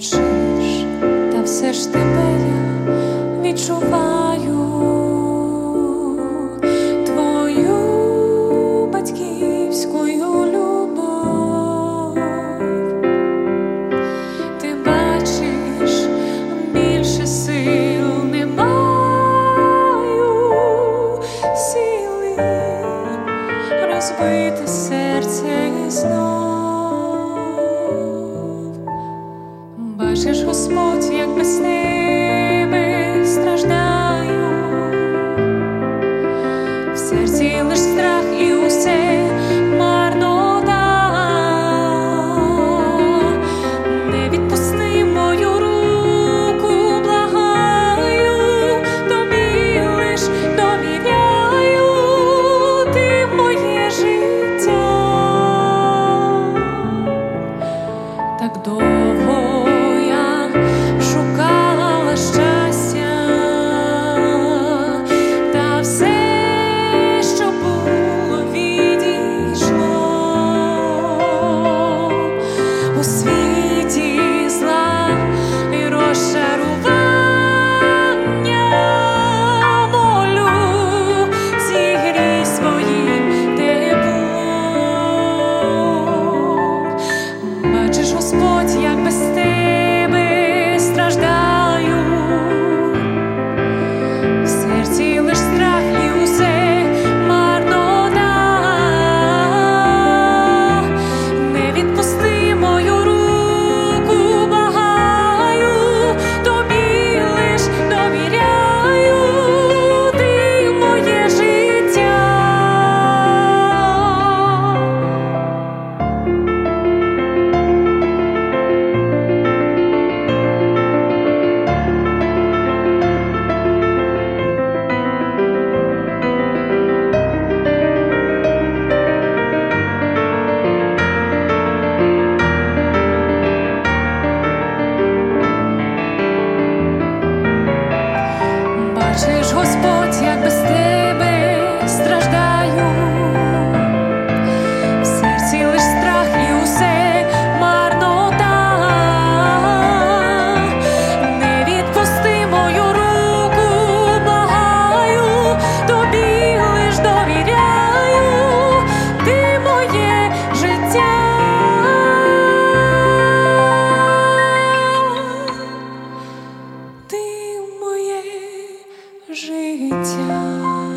мовчиш, та все ж тебе я відчуваю, твою батьківською любов. Ти бачиш, більше сил не маю, сили розбите серце знов. Бачиш, Господь, як без тебе страждаю, в серці лиш страх і усе марнота. Не відпусти мою руку, благаю, тобі лиш довіряю, ти моє життя. Так довго шукала щастя, та все, що було, відійшло. У світі зла і розчарування волю зігрій своїм теплом. Бачиш, Господь, як без тебе страждаю, в серці лиш страх і усе марнота. Не відпусти мою руку, благаю, тобі лиш довіряю, ти моє життя. Бачиш, Господь, як без тебе страждаю, в серці лиш страх і усе марнота. Не відпусти мою руку, благаю, тобі лиш довіряю, ти моє життя. Ти моє життя.